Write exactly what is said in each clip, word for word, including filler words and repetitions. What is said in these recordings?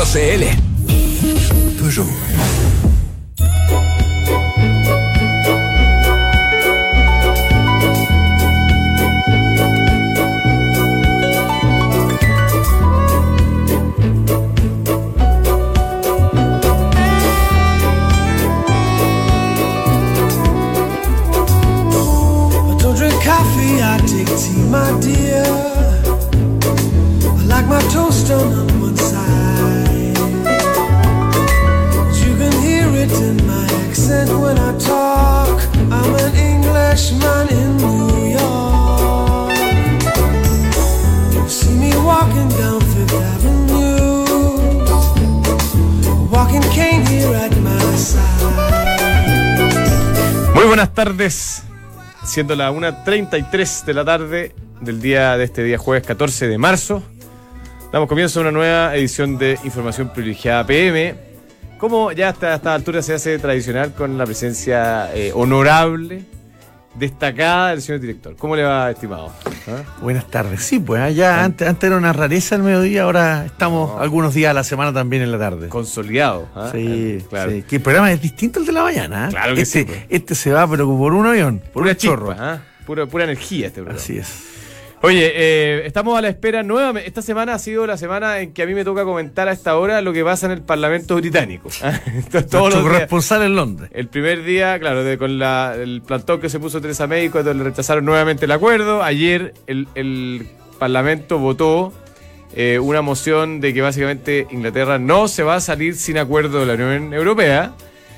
punto c l. Peugeot. I take tea, my dear. I like my toast on one side. You can hear it in my accent when I talk. I'm an Englishman in New York. You see me walking down Fifth Avenue, walking cane here at my side. Muy buenas tardes. Siendo las una treinta y tres de la tarde del día de este día jueves catorce de marzo, damos comienzo a una nueva edición de Información Privilegiada P M, como ya hasta esta altura se hace tradicional, con la presencia eh, honorable, destacada del señor director. ¿Cómo le va, estimado? ¿Ah? Buenas tardes. Sí, pues allá antes, antes era una rareza el mediodía, ahora estamos no. algunos días a la semana también en la tarde. Consolidado. ¿Ah? Sí, claro. Sí. Que el programa es distinto al de la mañana. ¿eh? Claro que este, sí. Pues. Este se va, pero por un avión, por pura un chorro. Chispa, ¿ah? pura, pura energía este programa. Así es. Oye, eh, estamos a la espera nuevamente. Esta semana ha sido la semana en que a mí me toca comentar a esta hora lo que pasa en el Parlamento británico. Todos los corresponsal en Londres. El primer día, claro, de, con la, el plantón que se puso Theresa May cuando le rechazaron nuevamente el acuerdo. Ayer el, el Parlamento votó eh, una moción de que básicamente Inglaterra no se va a salir sin acuerdo de la Unión Europea.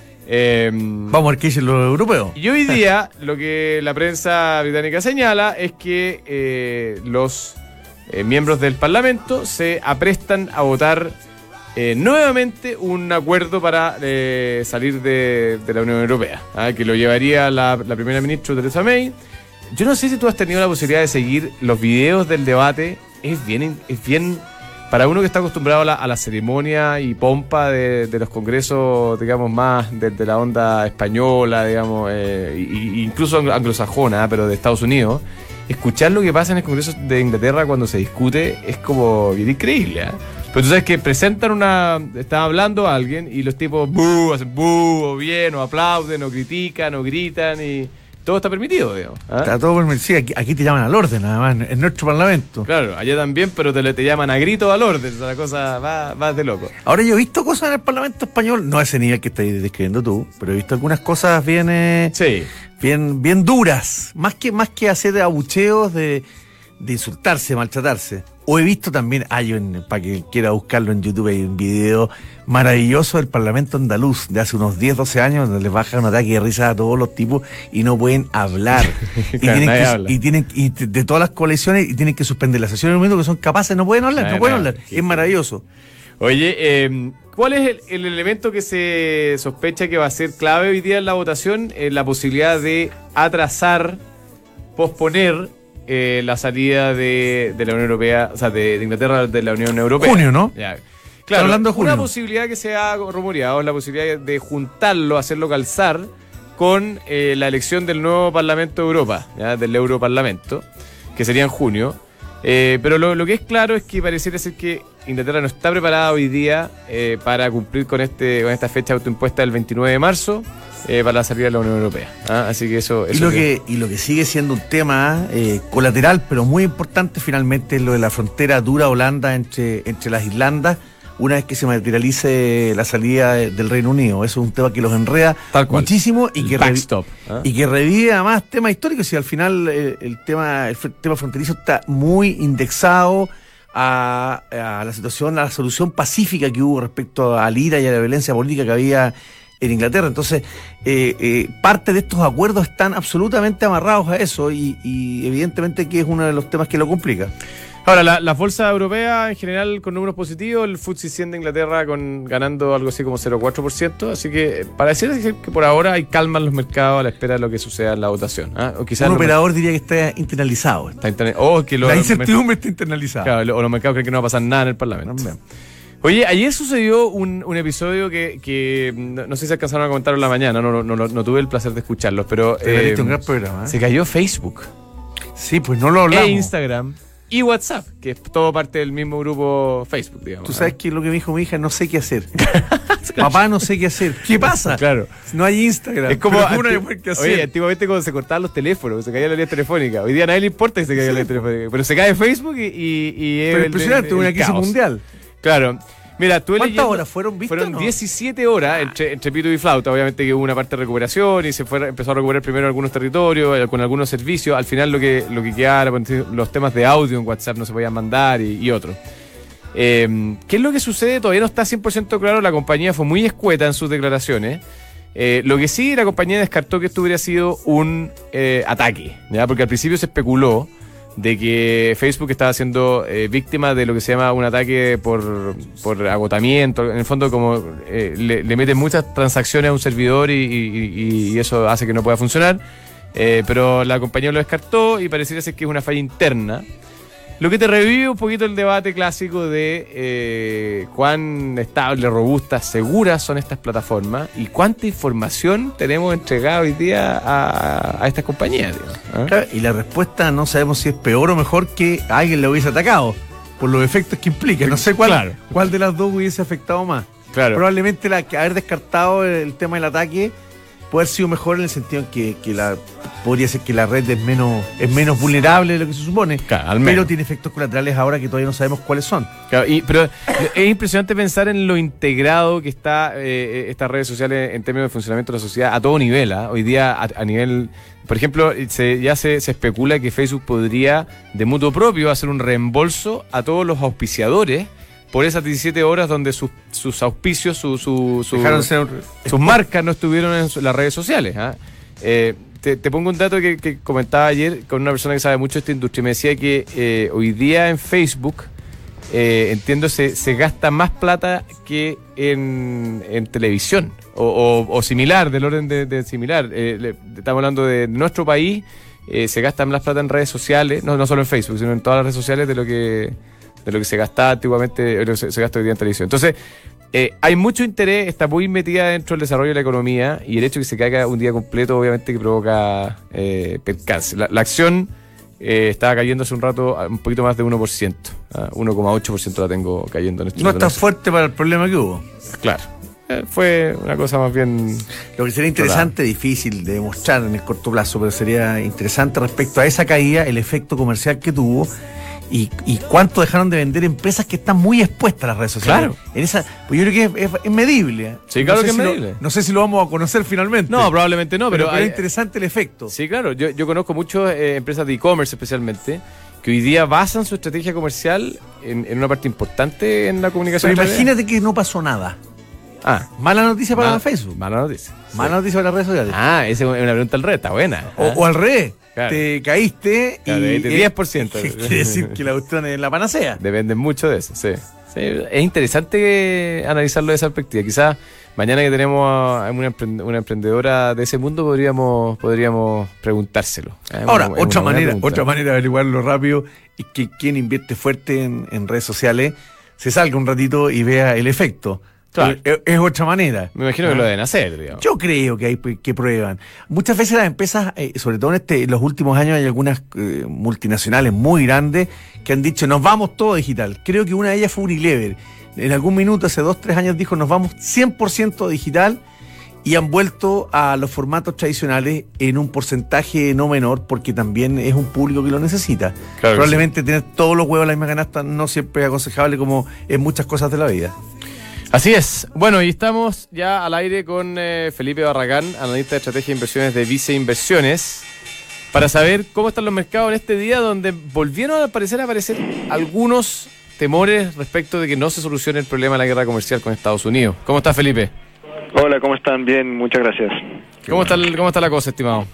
Eh, Vamos a ver qué dicen los europeos. Y hoy día lo que la prensa británica señala es que eh, los eh, miembros del Parlamento se aprestan a votar eh, nuevamente un acuerdo para eh, salir de, de la Unión Europea, ¿eh? que lo llevaría la, la primera ministra Theresa May. Yo no sé si tú has tenido la posibilidad de seguir los videos del debate. Es bien, es bien para uno que está acostumbrado a la, a la ceremonia y pompa de, de los congresos, digamos, más de, de la onda española, digamos, eh, y, incluso anglosajona, pero de Estados Unidos, escuchar lo que pasa en el Congreso de Inglaterra cuando se discute es como bien increíble, ¿eh? Pero tú sabes que presentan una... Está hablando a alguien y los tipos bú, hacen bú, o bien, o aplauden, o critican, o gritan, y... todo está permitido, digamos. ¿Ah? Está todo permitido. Sí, aquí, aquí te llaman al orden, nada más, en nuestro Parlamento. Claro, allá también, pero te, te llaman a grito al orden. O sea, la cosa va, va de loco. Ahora, yo he visto cosas en el Parlamento español, no a ese nivel que estás describiendo tú, pero he visto algunas cosas bien, eh, sí. bien, bien duras. Más que, más que hacer abucheos de, de insultarse, maltratarse. O he visto también, hay un, para que quiera buscarlo en YouTube, hay un video maravilloso del Parlamento andaluz de hace unos diez, doce años, donde les baja un ataque de risa a todos los tipos y no pueden hablar. y, claro, tienen que, habla. y tienen y de todas las coaliciones y tienen que suspender la sesión en un momento que son capaces, no pueden hablar, nadie, no pueden nadie. hablar. Sí, es maravilloso. Oye, eh, ¿cuál es el, el elemento que se sospecha que va a ser clave hoy día en la votación? Eh, la posibilidad de atrasar, posponer Eh, la salida de, de la Unión Europea, o sea, de, de Inglaterra de la Unión Europea. Junio, ¿no? Ya. Claro, hablando de junio. Una posibilidad que se ha rumoreado es la posibilidad de juntarlo, hacerlo calzar con eh, la elección del nuevo Parlamento de Europa, ¿ya? Del Europarlamento, que sería en junio. Eh, pero lo, lo que es claro es que pareciera ser que Inglaterra no está preparada hoy día eh, para cumplir con este con esta fecha autoimpuesta del veintinueve de marzo. Eh, para la salida de la Unión Europea. ¿Ah? Así que eso... eso y, lo que, y lo que sigue siendo un tema eh, colateral, pero muy importante finalmente, es lo de la frontera dura o blanda entre, entre las islandas, una vez que se materialice la salida de, del Reino Unido. Eso es un tema que los enreda muchísimo y que, backstop, revi- ¿eh? y que revive además temas históricos. Y al final eh, el, tema, el tema fronterizo está muy indexado a, a la situación, a la solución pacífica que hubo respecto a la ira y a la violencia política que había en Inglaterra. Entonces, eh, eh, parte de estos acuerdos están absolutamente amarrados a eso y, y evidentemente que es uno de los temas que lo complica. Ahora, la, las bolsas europeas en general con números positivos, el F T S E cien de Inglaterra con, ganando algo así como cero coma cuatro por ciento, así que parece que por ahora hay calma en los mercados a la espera de lo que suceda en la votación. ¿Ah? O quizás un operador mer- diría que está internalizado. Está interna- o que lo, la incertidumbre está internalizada. Claro, o los mercados creen que no va a pasar nada en el Parlamento. No, Oye, ayer sucedió un, un episodio que, que no, no sé si alcanzaron a comentar en la mañana, no, no, no, no tuve el placer de escucharlos, pero eh, eh, un gran programa, ¿eh? Se cayó Facebook. Sí, pues no lo hablamos. E Instagram. y WhatsApp, que es todo parte del mismo grupo Facebook, digamos. Tú sabes que lo que me dijo mi hija, no sé qué hacer. Papá, no sé qué hacer. ¿Qué pasa? Claro. No hay Instagram. Es como, Pero uno anti- no puede qué hacer. oye, antiguamente cuando se cortaban los teléfonos, se caía la línea telefónica. Hoy día a nadie le importa que se caiga la línea telefónica. Pero se cae Facebook y, y, y es Pero el- impresionante, el- el una crisis caos. mundial. Claro. Mira, tú ¿Cuántas horas fueron, viste, Fueron o no? diecisiete horas entre, entre pito y flauta. Obviamente que hubo una parte de recuperación y se fue, empezó a recuperar primero algunos territorios, eh, con algunos servicios. Al final lo que, lo que quedaba, los temas de audio en WhatsApp no se podían mandar y, y otros. Eh, ¿Qué es lo que sucede? Todavía no está cien por ciento claro. La compañía fue muy escueta en sus declaraciones. Eh, lo que sí, la compañía descartó que esto hubiera sido un eh, ataque, ¿ya? Porque al principio se especuló de que Facebook estaba siendo eh, víctima de lo que se llama un ataque por, por agotamiento. En el fondo, como eh, le, le meten muchas transacciones a un servidor y, y, y eso hace que no pueda funcionar. Eh, pero la compañía lo descartó y pareciera ser que es una falla interna. Lo que te revive un poquito el debate clásico de eh, cuán estables, robustas, seguras son estas plataformas y cuánta información tenemos entregada hoy día a, a estas compañías. Digamos, ¿eh? Claro, y la respuesta no sabemos si es peor o mejor que a alguien le hubiese atacado, por los efectos que implica. No sé cuál, Claro. cuál de las dos hubiese afectado más. Claro. Probablemente la, que haber descartado el tema del ataque puede haber sido mejor en el sentido en que, que la, podría ser que la red es menos, es menos vulnerable de lo que se supone, Claro, al pero menos. tiene efectos colaterales ahora que todavía no sabemos cuáles son. Claro, y, pero es impresionante pensar en lo integrado que está eh, estas redes sociales en términos de funcionamiento de la sociedad a todo nivel. ¿eh? Hoy día, a, a nivel, por ejemplo, se, ya se, se especula que Facebook podría, de mutuo propio, hacer un reembolso a todos los auspiciadores por esas diecisiete horas donde sus, sus auspicios, su, su, su- Dejaron de ser- sus marcas no estuvieron en su- las redes sociales. ¿ah? Eh, te, te pongo un dato que, que comentaba ayer con una persona que sabe mucho de esta industria. Me decía que eh, hoy día en Facebook, eh, entiendo, se, se gasta más plata que en, en televisión o, o- o similar, del orden de, de similar. Eh, le- estamos hablando de nuestro país, eh, se gasta más plata en redes sociales, no, no solo en Facebook, sino en todas las redes sociales de lo que de lo que se gastaba antiguamente, de lo que se, se gasta hoy día en televisión. Entonces, eh, hay mucho interés, está muy metida dentro del desarrollo de la economía y el hecho de que se caiga un día completo, obviamente que provoca eh, percance. La, la acción eh, estaba cayendo hace un rato a un poquito más de uno por ciento, ¿ah? uno coma ocho por ciento la tengo cayendo en este No es tan momento. fuerte para el problema que hubo. Claro. Eh, fue una cosa más bien... Lo que sería interesante, difícil de demostrar en el corto plazo, pero sería interesante respecto a esa caída, el efecto comercial que tuvo y, y cuánto dejaron de vender empresas que están muy expuestas a las redes sociales. Claro. En esa, pues yo creo que es, es- es medible. Sí, claro sé que es si lo- medible. no sé si lo vamos a conocer finalmente. No, probablemente no, pero, pero... pero es hay- interesante el efecto. Sí, claro. Yo, yo conozco muchas eh, empresas de e-commerce especialmente que hoy día basan su estrategia comercial en, en una parte importante en la comunicación. Pero a través- imagínate que no pasó nada. Ah, Mala noticia para mala- Facebook. Mala noticia. Mala noticia para las redes sociales. Ah, esa es una pregunta al red, está buena. O, ¿ah? o al revés. Claro. Te caíste Claro, y. de diez por ciento. Quiere decir que la cuestión es la panacea. Dependen mucho de eso, sí. Sí, es interesante analizarlo de esa perspectiva. Quizás mañana que tenemos a una, emprend- una emprendedora de ese mundo podríamos podríamos preguntárselo. Es Ahora, una- es otra una buena manera, pregunta. otra manera de averiguarlo rápido es que quien invierte fuerte en, en redes sociales se salga un ratito y vea el efecto. Claro. Es, es otra manera. Me imagino que Ah. lo deben hacer, digamos. Yo creo que hay pues, que prueban. Muchas veces las empresas, eh, sobre todo en, este, en los últimos años, hay algunas eh, multinacionales muy grandes que han dicho nos vamos todo digital. Creo que una de ellas fue Unilever. En algún minuto, hace dos, tres años, dijo nos vamos cien por ciento digital y han vuelto a los formatos tradicionales en un porcentaje no menor porque también es un público que lo necesita. Claro que Probablemente tener todos los huevos en la misma canasta no siempre es aconsejable como en muchas cosas de la vida. Así es. Bueno, y estamos ya al aire con eh, Felipe Barragán, analista de estrategia de inversiones de Vice Inversiones, para saber cómo están los mercados en este día donde volvieron a aparecer, a aparecer algunos temores respecto de que no se solucione el problema de la guerra comercial con Estados Unidos. ¿Cómo está, Felipe? Hola, ¿cómo están? Bien, muchas gracias. ¿Cómo está, el- ¿Cómo está la cosa, estimado?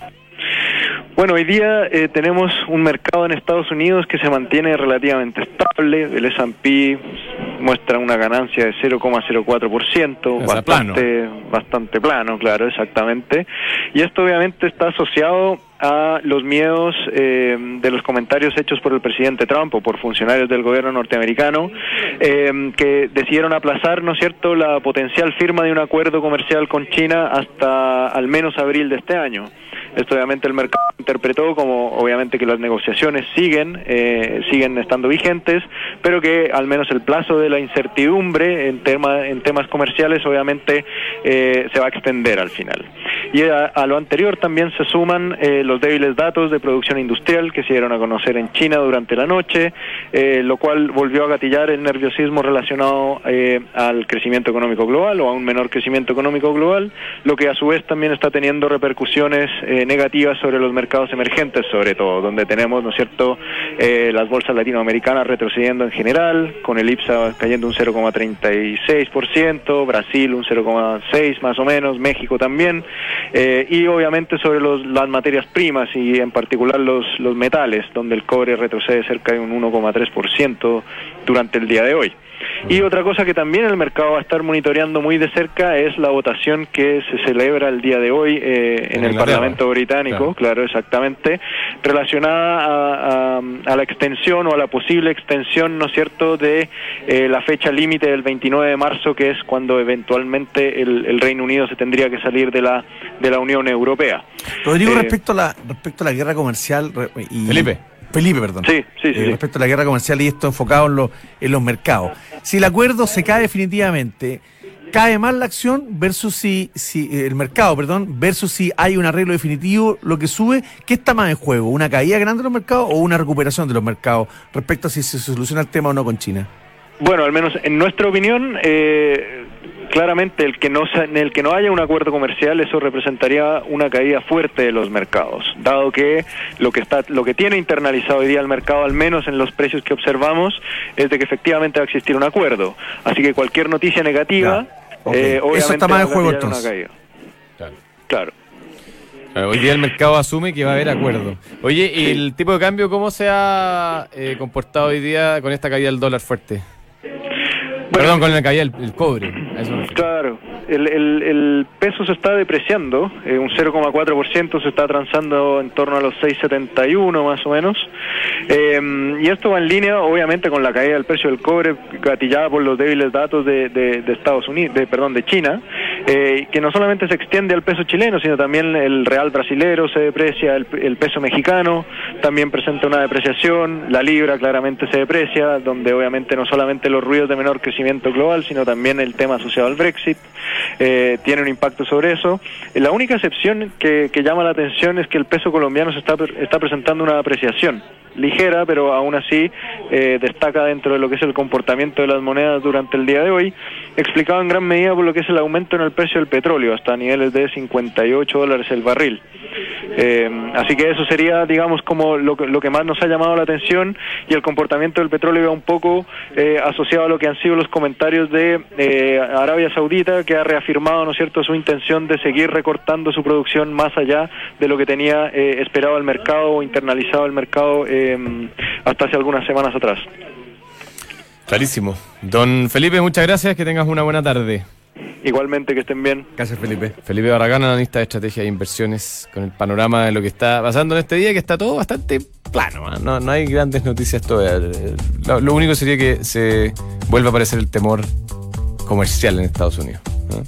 Bueno, hoy día eh, tenemos un mercado en Estados Unidos que se mantiene relativamente estable. El ese and pe muestra una ganancia de cero coma cero cuatro por ciento, O sea, bastante, bastante plano, claro, exactamente. Y esto obviamente está asociado a los miedos eh, de los comentarios hechos por el presidente Trump o por funcionarios del gobierno norteamericano eh, que decidieron aplazar, ¿no es cierto?, la potencial firma de un acuerdo comercial con China hasta al menos abril de este año. Esto obviamente el mercado interpretó como obviamente que las negociaciones siguen, eh, siguen estando vigentes, pero que al menos el plazo de la incertidumbre en, tema, en temas comerciales obviamente eh, se va a extender al final. Y a, a lo anterior también se suman eh, los débiles datos de producción industrial que se dieron a conocer en China durante la noche, eh, lo cual volvió a gatillar el nerviosismo relacionado eh, al crecimiento económico global o a un menor crecimiento económico global, lo que a su vez también está teniendo repercusiones eh, negativas sobre los mercados emergentes, sobre todo, donde tenemos, ¿no es cierto?, eh, las bolsas latinoamericanas retrocediendo en general, con el I P S A cayendo un cero coma treinta y seis por ciento, Brasil un cero coma seis por ciento más o menos, México también, eh, y obviamente sobre los, las materias primas y en particular los, los metales, donde el cobre retrocede cerca de un uno coma tres por ciento durante el día de hoy. Y otra cosa que también el mercado va a estar monitoreando muy de cerca es la votación que se celebra el día de hoy eh, en, en el Parlamento británico, claro. claro, exactamente, relacionada a, a, a la extensión o a la posible extensión, ¿no es cierto?, de eh, la fecha límite del veintinueve de marzo, que es cuando eventualmente el, el Reino Unido se tendría que salir de la de la Unión Europea. Rodrigo, eh, respecto a la respecto a la guerra comercial y Felipe. Felipe, perdón. Sí, sí, sí. Eh, respecto a la guerra comercial y esto enfocado en, lo, en los mercados. Si el acuerdo se cae definitivamente, ¿cae más la acción versus si, si el mercado, perdón, versus si hay un arreglo definitivo, lo que sube? ¿Qué está más en juego? ¿Una caída grande de los mercados o una recuperación de los mercados respecto a si se soluciona el tema o no con China? Bueno, al menos en nuestra opinión, eh, claramente el que no en el que no haya un acuerdo comercial, eso representaría una caída fuerte de los mercados, dado que lo que está lo que tiene internalizado hoy día el mercado, al menos en los precios que observamos, es de que efectivamente va a existir un acuerdo. Así que cualquier noticia negativa, okay. eh, obviamente eso está más en juego entonces. Una caída. Claro. Claro. Claro, hoy día el mercado asume que va a haber acuerdo. Oye, ¿y el tipo de cambio cómo se ha eh, comportado hoy día con esta caída del dólar fuerte? Bueno, Perdón, con la caída del el cobre. Eso no claro, el, el, el peso se está depreciando, eh, un cero coma cuatro por ciento, se está transando en torno a los seis setenta y uno más o menos, eh, y esto va en línea obviamente con la caída del precio del cobre gatillada por los débiles datos de, de, de Estados Unidos, de, perdón, de China, eh, que no solamente se extiende al peso chileno, sino también el real brasilero se deprecia, el, el peso mexicano también presenta una depreciación, la libra claramente se deprecia, donde obviamente no solamente los ruidos de menor crecimiento global, sino también el tema asociado al Brexit eh, tiene un impacto sobre eso. La única excepción que, que llama la atención es que el peso colombiano se está, está presentando una apreciación ligera, pero aún así eh, destaca dentro de lo que es el comportamiento de las monedas durante el día de hoy, explicado en gran medida por lo que es el aumento en el precio del petróleo, hasta niveles de cincuenta y ocho dólares el barril. Eh, así que eso sería, digamos, como lo que, lo que más nos ha llamado la atención, y el comportamiento del petróleo va un poco eh, asociado a lo que han sido los comentarios de eh, Arabia Saudita, que ha reafirmado, ¿no es cierto?, su intención de seguir recortando su producción más allá de lo que tenía eh, esperado el mercado o internalizado el mercado eh, hasta hace algunas semanas atrás. Clarísimo. Don Felipe, muchas gracias, que tengas una buena tarde. Igualmente, que estén bien. Gracias, Felipe. Felipe Barragán, analista de estrategia e inversiones, con el panorama de lo que está pasando en este día, que está todo bastante plano, ¿eh? no, no hay grandes noticias todavía. Lo, lo único sería que se vuelva a aparecer el temor comercial en Estados Unidos, ¿no?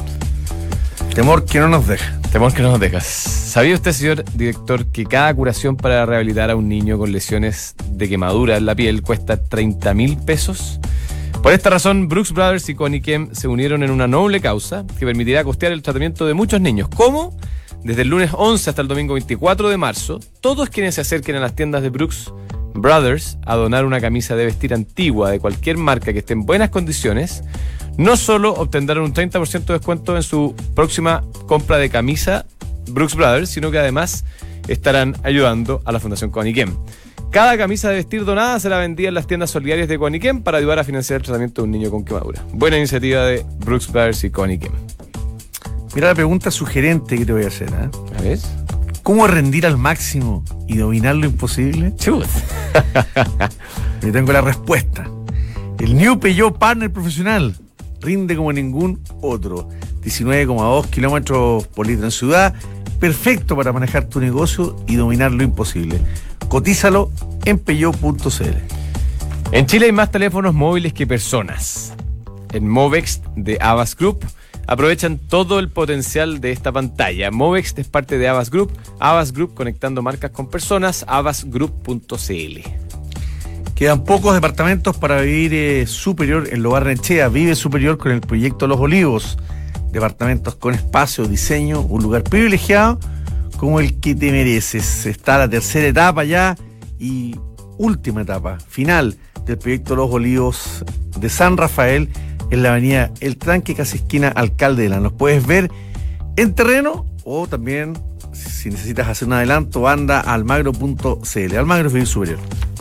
Temor que no nos deja. Temor que no nos dejas. ¿Sabía usted, señor director, que cada curación para rehabilitar a un niño con lesiones de quemadura en la piel cuesta treinta mil pesos? Por esta razón, Brooks Brothers y Conikem se unieron en una noble causa que permitirá costear el tratamiento de muchos niños. ¿Cómo? Desde el lunes once hasta el domingo veinticuatro de marzo, todos quienes se acerquen a las tiendas de Brooks Brothers a donar una camisa de vestir antigua de cualquier marca que esté en buenas condiciones, no solo obtendrán un treinta por ciento de descuento en su próxima compra de camisa Brooks Brothers, sino que además estarán ayudando a la Fundación Conikem. Cada camisa de vestir donada será vendida en las tiendas solidarias de Conikem para ayudar a financiar el tratamiento de un niño con quemadura. Buena iniciativa de Brooks Brothers y Conikem. Mira la pregunta sugerente que te voy a hacer, ¿eh? ¿A ver? ¿Cómo rendir al máximo y dominar lo imposible? Chut. Yo tengo la respuesta. El New Peugeot Partner Profesional rinde como ningún otro. diecinueve coma dos kilómetros por litro en ciudad. Perfecto para manejar tu negocio y dominar lo imposible. Cotízalo en peugeot punto c l. En Chile hay más teléfonos móviles que personas. en Movex de Havas Group. Aprovechan todo el potencial de esta pantalla. Movex es parte de Havas Group. Havas Group, conectando marcas con personas. havas group punto c l. Quedan pocos departamentos para vivir eh, superior en Lo Barnechea. Vive superior con el proyecto Los Olivos. Departamentos con espacio, diseño, un lugar privilegiado como el que te mereces. Está la tercera etapa ya y última etapa, final del proyecto Los Olivos de San Rafael en la avenida El Tranque, casi esquina Alcalde de la. Nos puedes ver en terreno o también, si necesitas hacer un adelanto, anda a almagro punto c l. Almagro es vivir superior.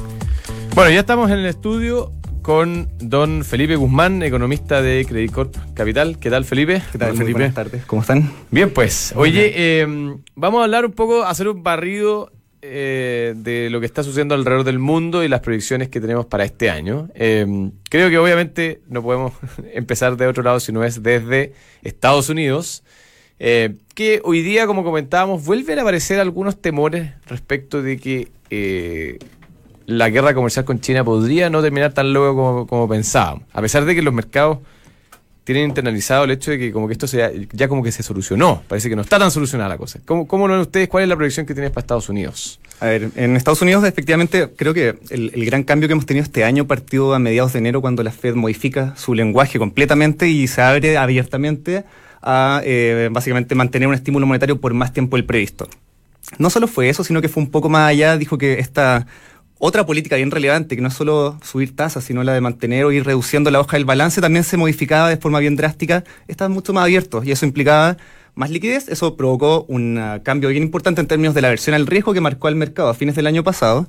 Bueno, ya estamos en el estudio con don Felipe Guzmán, economista de Credit Corp Capital. ¿Qué tal, Felipe? ¿Qué tal, Hola, Felipe? Buenas tardes. ¿Cómo están? Bien, pues. Oye, eh, vamos a hablar un poco, hacer un barrido eh, de lo que está sucediendo alrededor del mundo y las proyecciones que tenemos para este año. Eh, creo que obviamente no podemos empezar de otro lado, sino es desde Estados Unidos, eh, que hoy día, como comentábamos, vuelven a aparecer algunos temores respecto de que Eh, la guerra comercial con China podría no terminar tan luego como, como pensábamos, a pesar de que los mercados tienen internalizado el hecho de que como que esto se, ya como que se solucionó. Parece que no está tan solucionada la cosa. ¿Cómo, cómo lo ven ustedes? ¿Cuál es la proyección que tienes para Estados Unidos? A ver, en Estados Unidos efectivamente creo que el, el gran cambio que hemos tenido este año partió a mediados de enero, cuando la Fed modifica su lenguaje completamente y se abre abiertamente a eh, básicamente mantener un estímulo monetario por más tiempo del previsto. No solo fue eso, sino que fue un poco más allá. Dijo que esta otra política bien relevante, que no es solo subir tasas, sino la de mantener o ir reduciendo la hoja del balance, también se modificaba de forma bien drástica. Estaban mucho más abiertos y eso implicaba más liquidez. Eso provocó un uh, cambio bien importante en términos de la aversión al riesgo que marcó al mercado a fines del año pasado.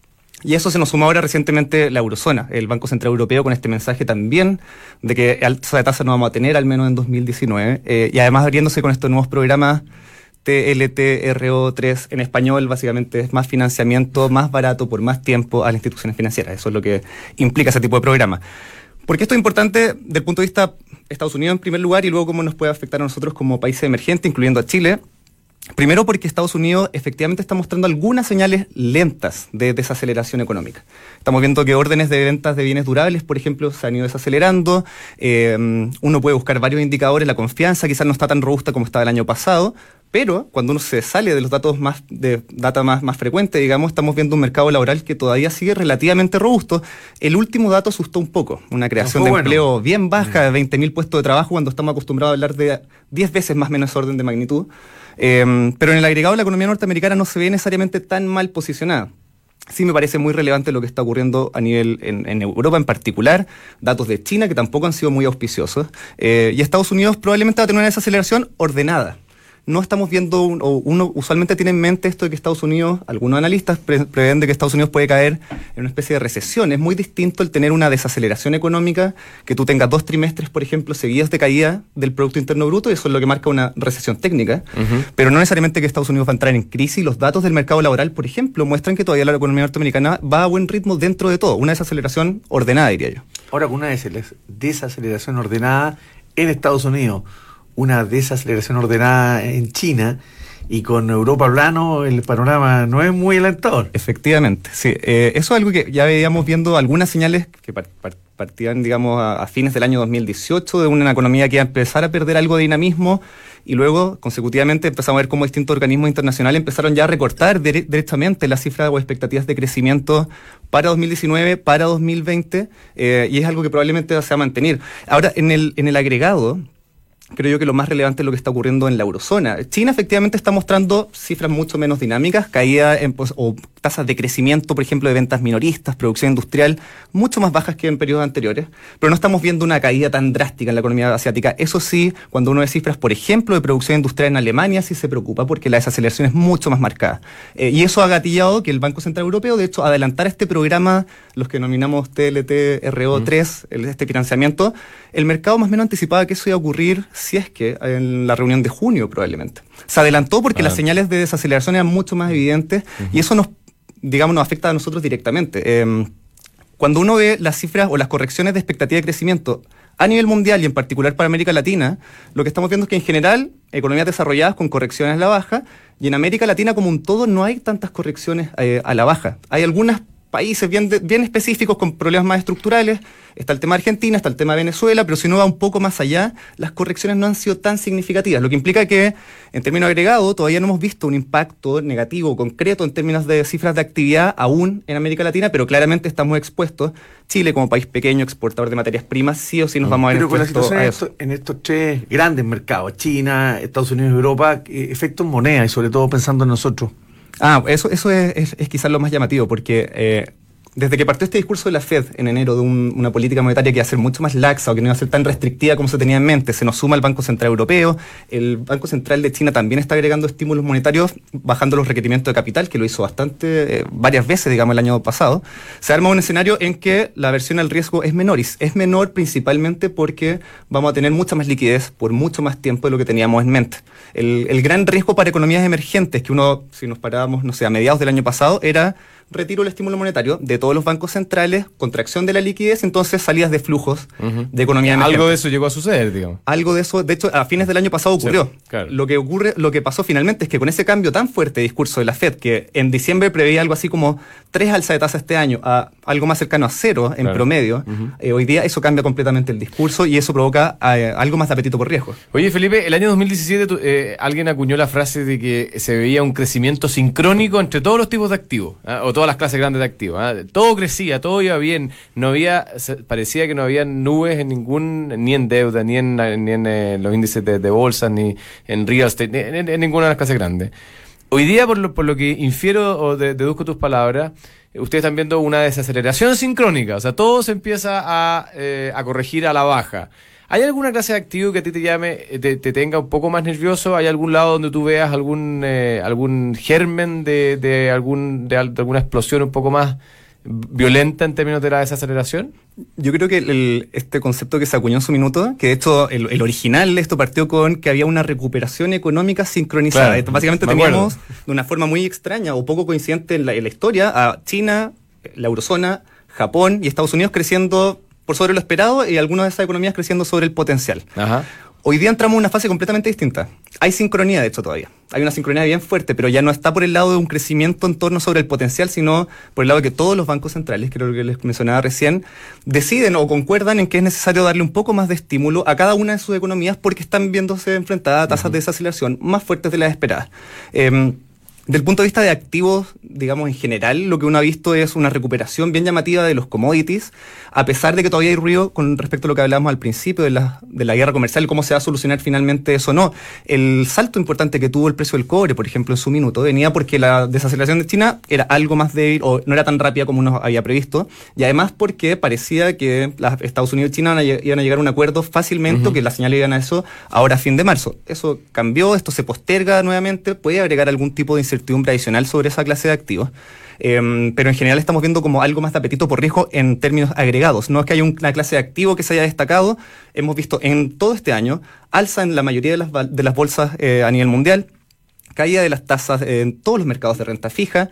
Y eso se nos suma ahora recientemente la eurozona, el Banco Central Europeo, con este mensaje también de que alza de tasa no vamos a tener, al menos en dos mil diecinueve, eh, y además abriéndose con estos nuevos programas T L T R O tres en español. Básicamente es más financiamiento, más barato por más tiempo a las instituciones financieras. Eso es lo que implica ese tipo de programa. ¿Por qué esto es importante desde el punto de vista de Estados Unidos en primer lugar y luego cómo nos puede afectar a nosotros como país emergente, incluyendo a Chile? Primero, porque Estados Unidos efectivamente está mostrando algunas señales lentas de desaceleración económica. Estamos viendo que órdenes de ventas de bienes durables, por ejemplo, se han ido desacelerando. Eh, uno puede buscar varios indicadores. La confianza quizás no está tan robusta como estaba el año pasado, pero cuando uno se sale de los datos más de data más, más frecuente, digamos, estamos viendo un mercado laboral que todavía sigue relativamente robusto. El último dato asustó un poco. Una creación de bueno. empleo bien baja, de veinte mil puestos de trabajo, cuando estamos acostumbrados a hablar de diez veces más o menos orden de magnitud. Eh, pero en el agregado la economía norteamericana no se ve necesariamente tan mal posicionada. Sí me parece muy relevante lo que está ocurriendo a nivel en, en Europa en particular, datos de China que tampoco han sido muy auspiciosos, eh, y Estados Unidos probablemente va a tener una desaceleración ordenada. No estamos viendo, un, o uno usualmente tiene en mente esto de que Estados Unidos, algunos analistas pre, prevén de que Estados Unidos puede caer en una especie de recesión. Es muy distinto el tener una desaceleración económica, que tú tengas dos trimestres, por ejemplo, seguidas de caída del Producto Interno Bruto, y eso es lo que marca una recesión técnica, uh-huh. pero no necesariamente que Estados Unidos va a entrar en crisis. Los datos del mercado laboral, por ejemplo, muestran que todavía la economía norteamericana va a buen ritmo dentro de todo, una desaceleración ordenada, diría yo. Ahora, con una desaceleración ordenada en Estados Unidos, una desaceleración ordenada en China y con Europa plano, el panorama no es muy alentador. Efectivamente, sí. Eh, eso es algo que ya veíamos viendo algunas señales que par- par- partían, digamos, a, a fines del año dos mil dieciocho, de una economía que iba a empezar a perder algo de dinamismo, y luego, consecutivamente, empezamos a ver cómo distintos organismos internacionales empezaron ya a recortar dere- directamente las cifras o expectativas de crecimiento para dos mil diecinueve, para dos mil veinte, eh, y es algo que probablemente se va a mantener. Ahora, en el, en el agregado, creo yo que lo más relevante es lo que está ocurriendo en la eurozona. China efectivamente está mostrando cifras mucho menos dinámicas, caída en, pues, o tasas de crecimiento, por ejemplo, de ventas minoristas, producción industrial, mucho más bajas que en periodos anteriores, pero no estamos viendo una caída tan drástica en la economía asiática. Eso sí, cuando uno ve cifras, por ejemplo, de producción industrial en Alemania, sí se preocupa porque la desaceleración es mucho más marcada. Eh, y eso ha gatillado que el Banco Central Europeo, de hecho, adelantara este programa, los que denominamos T L T R O tres, el, este financiamiento. El mercado más o menos anticipaba que eso iba a ocurrir, si es que en la reunión de junio probablemente. Se adelantó porque ah. las señales de desaceleración eran mucho más evidentes, uh-huh. y eso nos, digamos, nos afecta a nosotros directamente. Eh, cuando uno ve las cifras o las correcciones de expectativa de crecimiento a nivel mundial y en particular para América Latina, lo que estamos viendo es que en general economías desarrolladas con correcciones a la baja, y en América Latina como un todo no hay tantas correcciones eh, a la baja. Hay algunas países bien, de, bien específicos con problemas más estructurales. Está el tema de Argentina, está el tema de Venezuela, pero si uno va un poco más allá, las correcciones no han sido tan significativas, lo que implica que, en términos agregados, todavía no hemos visto un impacto negativo concreto en términos de cifras de actividad aún en América Latina, pero claramente estamos expuestos. Chile, como país pequeño, exportador de materias primas, sí o sí nos vamos a ver Pero con la expuestos situación a en eso. estos, en estos tres grandes mercados, China, Estados Unidos y Europa, eh, efectos en moneda y sobre todo pensando en nosotros. Ah, eso, eso es, es, es quizás lo más llamativo, porque eh, desde que partió este discurso de la Fed en enero de un, una política monetaria que iba a ser mucho más laxa o que no iba a ser tan restrictiva como se tenía en mente, se nos suma el Banco Central Europeo, el Banco Central de China también está agregando estímulos monetarios, bajando los requerimientos de capital, que lo hizo bastante, eh, varias veces, digamos, el año pasado. Se arma un escenario en que la aversión al riesgo es menor, y es menor principalmente porque vamos a tener mucha más liquidez por mucho más tiempo de lo que teníamos en mente. El, el gran riesgo para economías emergentes, que uno, si nos parábamos, no sé, a mediados del año pasado, era retiro del estímulo monetario de todos los bancos centrales, contracción de la liquidez, entonces salidas de flujos uh-huh. de economía emergente. Algo de eso llegó a suceder, digamos. Algo de eso, de hecho, a fines del año pasado ocurrió. Sí, claro. Lo que ocurre, lo que pasó finalmente es que con ese cambio tan fuerte de discurso de la Fed, que en diciembre preveía algo así como tres alzas de tasa este año, a algo más cercano a cero en claro. promedio, uh-huh. eh, hoy día eso cambia completamente el discurso y eso provoca eh, algo más de apetito por riesgo. Oye, Felipe, el año dos mil diecisiete tu, eh, alguien acuñó la frase de que se veía un crecimiento sincrónico entre todos los tipos de activos, ¿eh? o todas las clases grandes de activos. ¿eh? Todo crecía, todo iba bien, no había, parecía que no había nubes en ningún, ni en deuda, ni en, ni en eh, los índices de, de bolsas, ni en real estate, ni en, en, en ninguna de las clases grandes. Hoy día, por lo, por lo que infiero o de, deduzco tus palabras, ustedes están viendo una desaceleración sincrónica, o sea, todo se empieza a, eh, a corregir a la baja. ¿Hay alguna clase de activo que a ti te llame, te, te tenga un poco más nervioso? ¿Hay algún lado donde tú veas algún eh, algún germen de, de, algún, de, de alguna explosión un poco más violenta en términos de la desaceleración? Yo creo que el, este concepto que se acuñó en su minuto, que de hecho el, el original de esto partió con que había una recuperación económica sincronizada. Claro, esto básicamente teníamos acuerdo. de una forma muy extraña o poco coincidente en la, en la historia a China, la eurozona, Japón y Estados Unidos creciendo por sobre lo esperado y algunas de esas economías creciendo sobre el potencial. Ajá. Hoy día entramos en una fase completamente distinta. Hay sincronía, de hecho, todavía. Hay una sincronía bien fuerte, pero ya no está por el lado de un crecimiento en torno sobre el potencial, sino por el lado de que todos los bancos centrales, creo que les mencionaba recién, deciden o concuerdan en que es necesario darle un poco más de estímulo a cada una de sus economías porque están viéndose enfrentadas a tasas uh-huh. de desaceleración más fuertes de las esperadas. Eh, Del punto de vista de activos, digamos, en general, lo que uno ha visto es una recuperación bien llamativa de los commodities, a pesar de que todavía hay ruido con respecto a lo que hablábamos al principio de la, de la guerra comercial y cómo se va a solucionar finalmente eso o no. El salto importante que tuvo el precio del cobre, por ejemplo, en su minuto, venía porque la desaceleración de China era algo más débil o no era tan rápida como uno había previsto, y además porque parecía que las Estados Unidos y China iban a, iban a llegar a un acuerdo fácilmente, uh-huh. que las señales iban a eso ahora a fin de marzo. Eso cambió, esto se posterga nuevamente, puede agregar algún tipo de incertidumbre adicional sobre esa clase de activos, eh, pero en general estamos viendo como algo más de apetito por riesgo en términos agregados. No es que haya una clase de activo que se haya destacado. Hemos visto en todo este año alza en la mayoría de las, de las bolsas eh, a nivel mundial, caída de las tasas en todos los mercados de renta fija.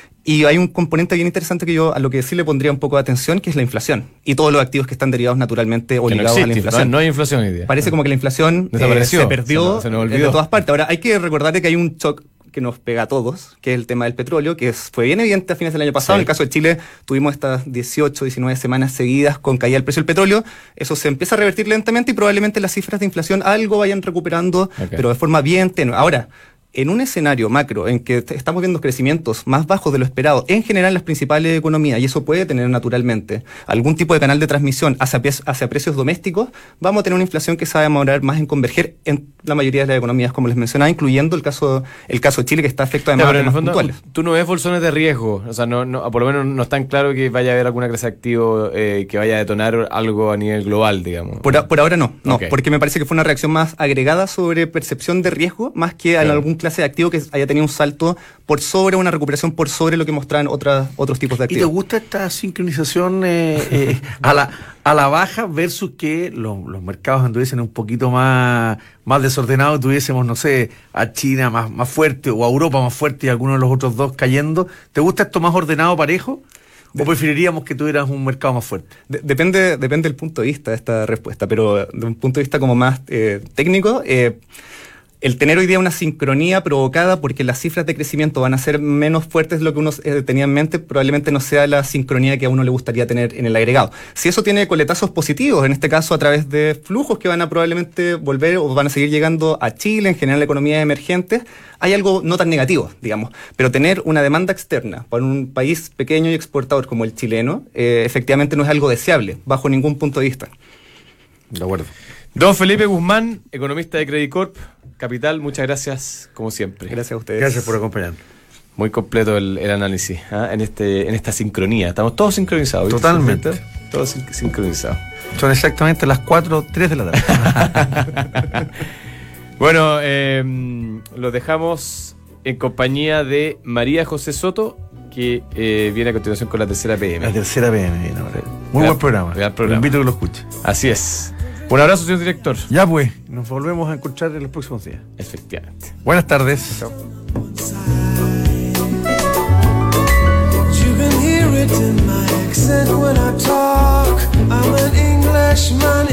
Y hay un componente bien interesante que yo a lo que sí le pondría un poco de atención, que es la inflación y todos los activos que están derivados naturalmente o ligados no a la inflación. No, no hay inflación hoy día. Parece como que la inflación desapareció, eh, se perdió se nos, se nos de todas partes. Ahora hay que recordar que hay un shock que nos pega a todos, que es el tema del petróleo, que es, fue bien evidente a fines del año pasado. Sí. En el caso de Chile tuvimos estas dieciocho, diecinueve semanas seguidas con caída del precio del petróleo. Eso se empieza a revertir lentamente y probablemente las cifras de inflación algo vayan recuperando, okay. pero de forma bien tenue. Ahora, en un escenario macro en que estamos viendo crecimientos más bajos de lo esperado en general en las principales economías, y eso puede tener naturalmente algún tipo de canal de transmisión hacia, hacia precios domésticos, vamos a tener una inflación que se va a demorar más en converger en la mayoría de las economías, como les mencionaba, incluyendo el caso el caso de Chile, que está afectado además pero a en el temas fondo, puntuales. Tú no ves bolsones de riesgo, o sea, no, no, por lo menos no es tan claro que vaya a haber alguna clase de activo eh, que vaya a detonar algo a nivel global, digamos. Por, a, por ahora no, no okay. porque me parece que fue una reacción más agregada sobre percepción de riesgo, más que claro. en algún clase de activo que haya tenido un salto por sobre, una recuperación por sobre lo que mostraban otras, otros tipos de activos. ¿Y te gusta esta sincronización eh, eh, a, la, a la baja versus que los, los mercados anduviesen un poquito más, más desordenados, tuviésemos, no sé, a China más, más fuerte o a Europa más fuerte y algunos de los otros dos cayendo? ¿Te gusta esto más ordenado, parejo? ¿O preferiríamos que tuvieras un mercado más fuerte? De, depende, depende del punto de vista de esta respuesta, pero de un punto de vista como más eh, técnico, eh, el tener hoy día una sincronía provocada porque las cifras de crecimiento van a ser menos fuertes de lo que uno eh, tenía en mente, probablemente no sea la sincronía que a uno le gustaría tener en el agregado. Si eso tiene coletazos positivos, en este caso a través de flujos que van a probablemente volver o van a seguir llegando a Chile, en general economías emergentes, hay algo no tan negativo, digamos. Pero tener una demanda externa para un país pequeño y exportador como el chileno, eh, efectivamente no es algo deseable, bajo ningún punto de vista. De acuerdo. Don Felipe Guzmán, economista de Credit Corp Capital, muchas gracias, como siempre. Gracias a ustedes. Gracias por acompañarnos. Muy completo el, el análisis, ¿ah? en este en esta sincronía. Estamos todos sincronizados. ¿viste? Totalmente. Todos sin- sincronizados. Son exactamente las cuatro, tres de la tarde. Bueno, eh, los dejamos en compañía de María José Soto, que eh, viene a continuación con la tercera P M. La tercera P M viene ahora. Muy Gran- buen programa. gran programa. Lo invito a que lo escuche. Así es. Un abrazo, señor director. Ya pues, nos volvemos a encontrar en los próximos días. Efectivamente. Buenas tardes. You can hear it in my accent when I talk. I'm an Englishman